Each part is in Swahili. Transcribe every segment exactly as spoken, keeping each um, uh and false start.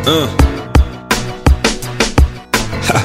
Uh. Ha.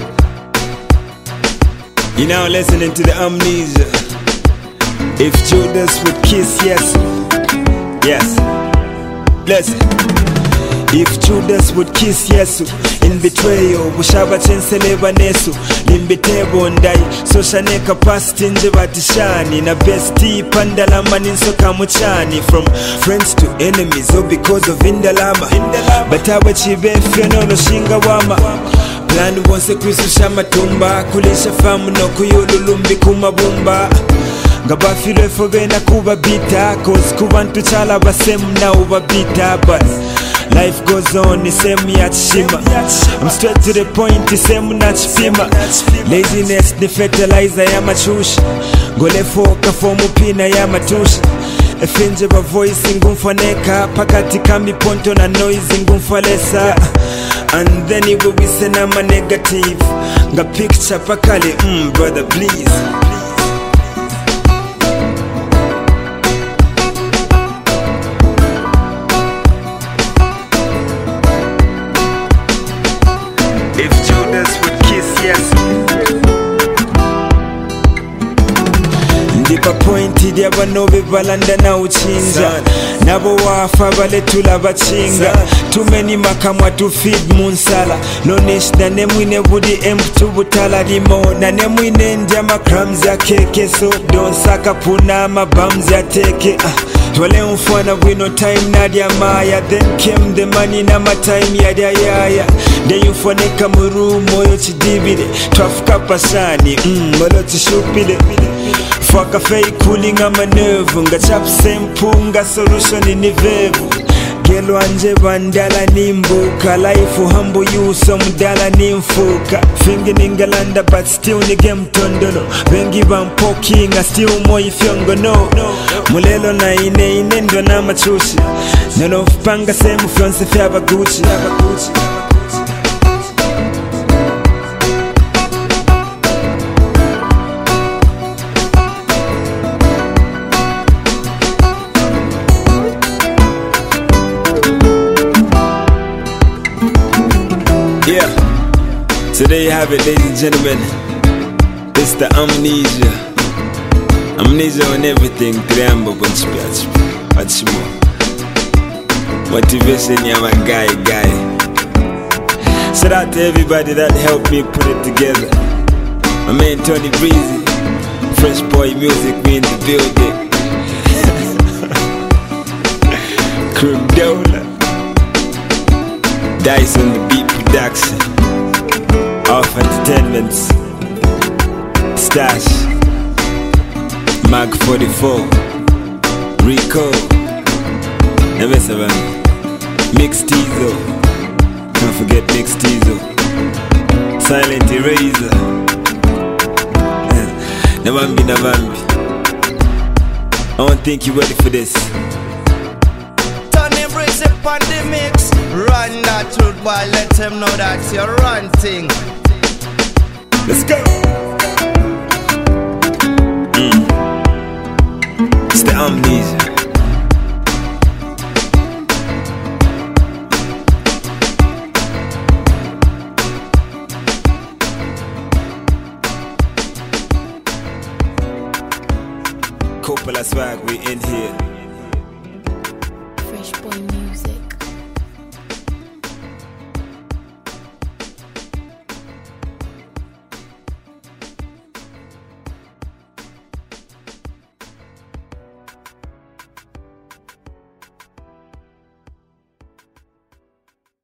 You're now listening to the Amnesia. If Judas would kiss yes, yes, listen. If Judas would kiss Yesu in betrayal, bushaba chenseleba nesu limbitebo ndai soshane capacity nje batishani na bestie pandalama ninsoka muchani. From friends to enemies, all because of indalama. Batawa chibefe no shinga wama. Plan wonse kwisusha matumba, kulisha famu no kuyululumbi kumabumba. Ngabafile fogena kuba bita, cause kubantu chala basemu na uba bita. But life goes on, the same yachima. I'm straight to the point, the same nachfima. Laziness, the fertilizer ya machushi. Gole foka fomu pina ya matushi. Efinje ba voice ngumfaneka, pakati kambi ponto na noise ngumfalesa. And then it will be send I'm a negative. Nga picture pakali, mm, brother please. If Judas would kiss yes, ndipa pointed yaba nobe balanda na uchinja. Nabo wafa bale tula bachinga. Too many makamwa to feed munsala. No nish na nemwine budi emputu butala limo. Na nemwine njama crumbs ya keke. So don't saka puna mabams ya teke. uh. Twale mfwana we no time na dia maya. Then came the money na my time ya dia yaya. Then you foneka muru moyo chidibide. Twafuka pasani mm, molo chishupide. Fuck a fake cooling on my nerve. Nga chap sempu nga solution in the vevu. Gelo anje bandala nimbuka. Life humble you some dala nimfuka. Finger ningalanda but still ni game tondono. Bengi bampoki nga still mo ifyongo no. Mulelo na ine ine ndo na machushi. Nano fpanga semu fyonse fyaba Gucci. Yeah, so there you have it, ladies and gentlemen. It's the Amnesia. Amnesia on everything. Triambo, much more. Motivation, yeah, my guy, guy. Shout out to everybody that helped me put it together. My man Tony Breezy, Fresh Boy Music, we in the building. Crimdola, Dice on the beat production. Off Entertainments, Stash, Mag forty-four, Rico, M S seven, Mix Tizo, don't forget Mix Tizo, Silent Eraser, Navambi Navambi. I don't think you're ready for this. Tony Breezy on the mix. Run that road boy, let him know that's your run thing. Let's go. Mm. It's the Amnesia. Coppola swag, we in here. Fresh Boy Music.